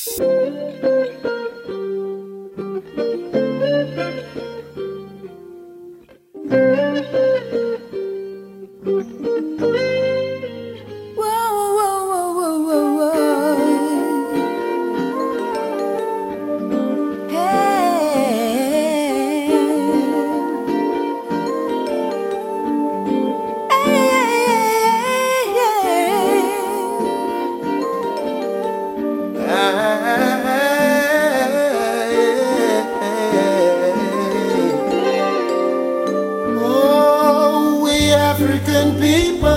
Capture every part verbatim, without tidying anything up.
African people,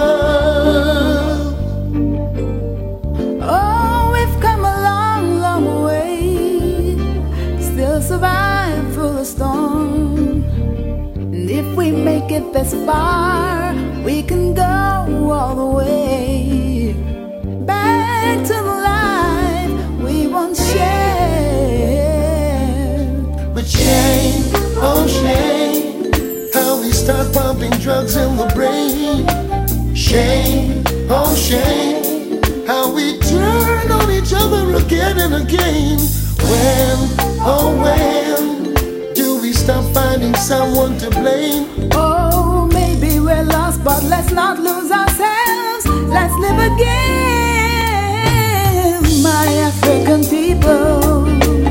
oh, we've come a long, long way, still survive through the storm. And if we make it this far, we can go all the way back to the life we once shared. but shame, oh shame, how we start pumping drugs in the brain. Shame, oh shame, how we turn on each other again and again. When, oh when, do we stop finding someone to blame? Oh, maybe we're lost, but let's not lose ourselves. Let's live again, my African people.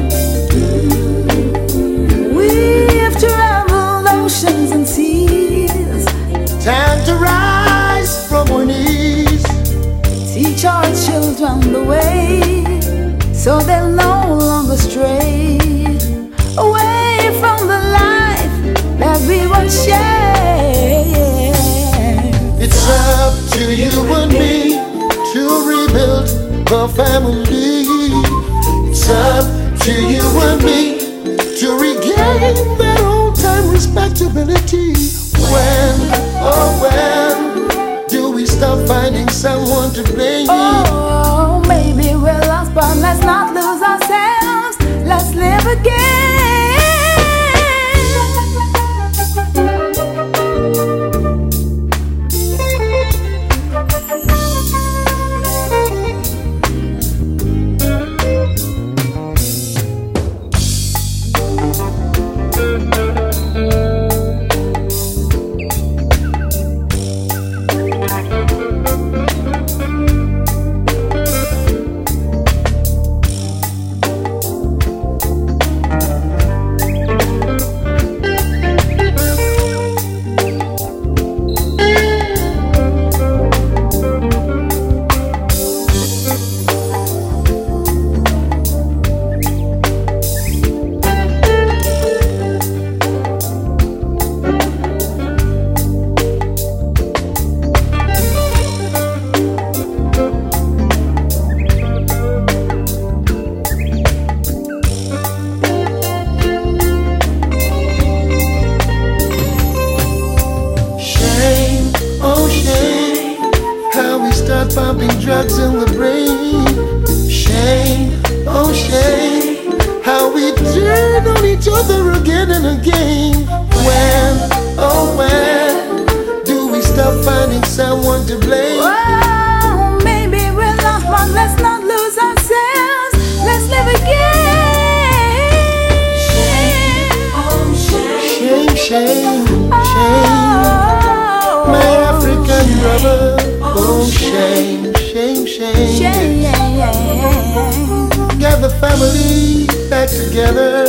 We've traveled oceans and seas. Time to rise from our knees. Teach our children the way, so they'll no longer stray away from the life that we once shared. It's up to you and me to rebuild the family. It's up to you and me to regain that old time respectability. When, oh when, do we stop finding someone to blame? Oh, maybe we're lost, but let's not lose ourselves. Let's live again. Start pumping drugs in the brain. Shame, oh shame, how we turn on each other again and again. When, oh when, do we stop finding someone to blame? Oh, maybe we're lost, but let's not lose ourselves. Let's live again. Shame, oh shame, shame, shame, my African brother. Oh, shame, shame, shame. Shame. Get the family back together.